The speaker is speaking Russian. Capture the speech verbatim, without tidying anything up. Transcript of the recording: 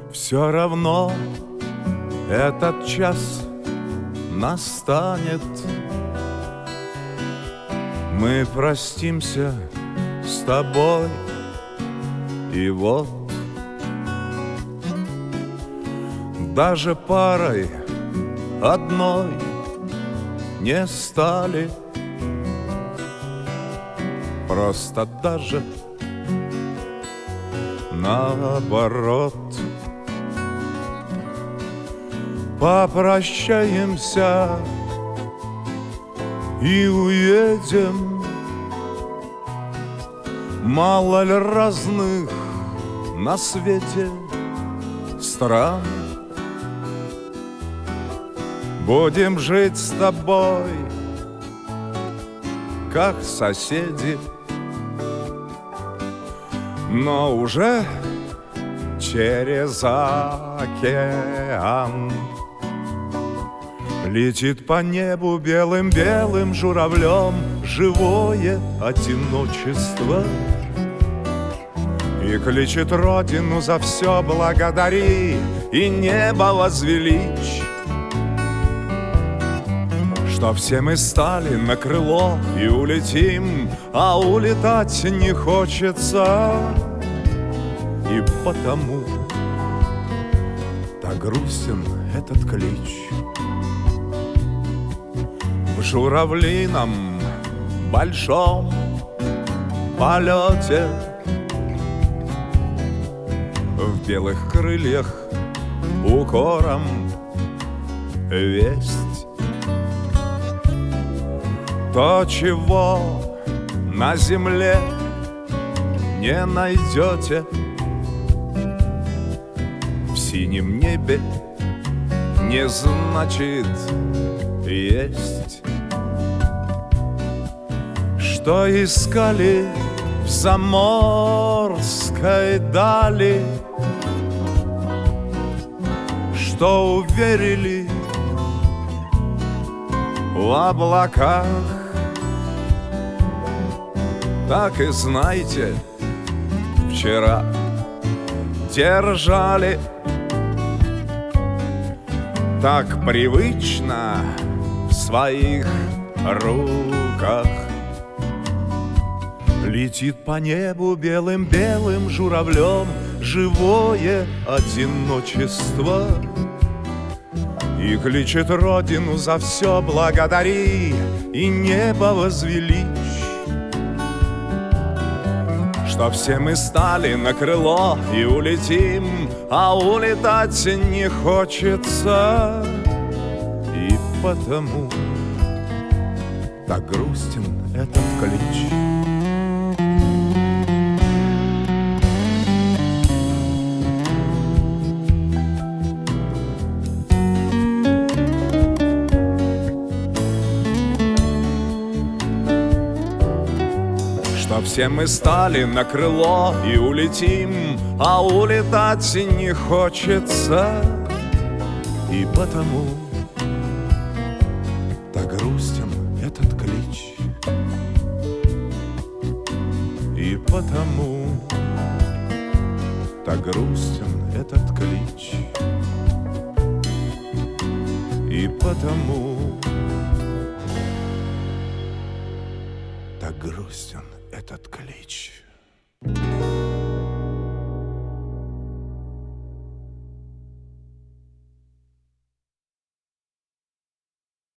Все равно этот час настанет. Мы простимся с тобой, и вот даже парой одной не стали. Просто даже наоборот. Попрощаемся и уедем. Мало ли разных на свете стран. Будем жить с тобой, как соседи, но уже через океан. Летит по небу белым-белым журавлем живое одиночество и кличет родину за все благодари и небо возвеличь, что все мы стали на крыло и улетим, а улетать не хочется, и потому так грустен этот клич. В журавлином большом полете, в белых крыльях укором весть. То, чего на земле не найдете, в синем небе не значит есть. Что искали в заморской дали, что уверили в облаках, так и знайте, вчера держали так привычно в своих руках. Летит по небу белым-белым журавлем живое одиночество и кличет родину за все благодари и небо возвеличь, что все мы стали на крыло и улетим, а улетать не хочется, и потому так грустен этот клич. Что все мы стали на крыло и улетим, а улетать не хочется, и потому так грустен этот клич. И потому так грустен этот клич. И потому так грустен этот клич.